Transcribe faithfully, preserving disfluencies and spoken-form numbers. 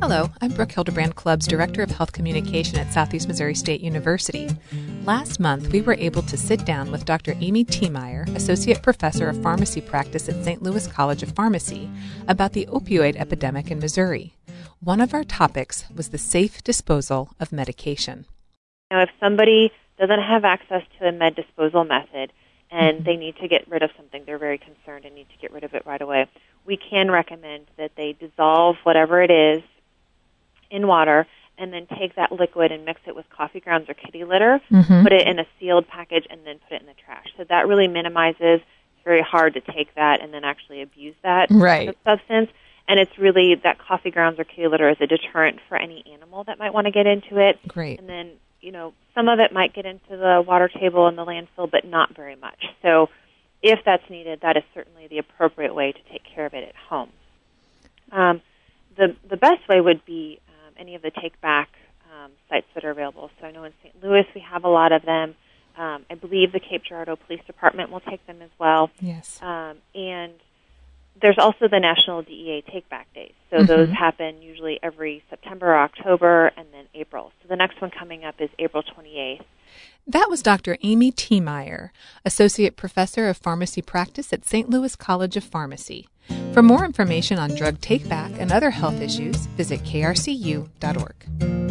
Hello, I'm Brooke Hildebrand Club's Director of Health Communication at Southeast Missouri State University. Last month, we were able to sit down with Doctor Amy Thiemeyer, Associate Professor of Pharmacy Practice at Saint Louis College of Pharmacy, about the opioid epidemic in Missouri. One of our topics was the safe disposal of medication. Now, if somebody doesn't have access to a med disposal method and Mm-hmm. they need to get rid of something, they're very concerned and need to get rid of it right away, we can recommend that they dissolve whatever it is in water and then take that liquid and mix it with coffee grounds or kitty litter, Mm-hmm. put it in a sealed package, and then put it in the trash. So that really minimizes, it's very hard to take that and then actually abuse that Right. substance. And it's really that coffee grounds or kitty litter is a deterrent for any animal that might want to get into it. Great. And then, you know, some of it might get into the water table and the landfill, but not very much. So if that's needed, that is certainly the appropriate way to take care of it at home. Um, the the best way would be um, any of the take-back um, sites that are available. So I know in Saint Louis we have a lot of them. Um, I believe the Cape Girardeau Police Department will take them as well. Yes. Um, and there's also the National D E A Take-Back Days. So Mhm. those happen usually every September or October and then April. So the next one coming up is April twenty-eighth. That was Doctor Amy Thiemeyer, Associate Professor of Pharmacy Practice at Saint Louis College of Pharmacy. For more information on drug take-back and other health issues, visit k r c u dot org.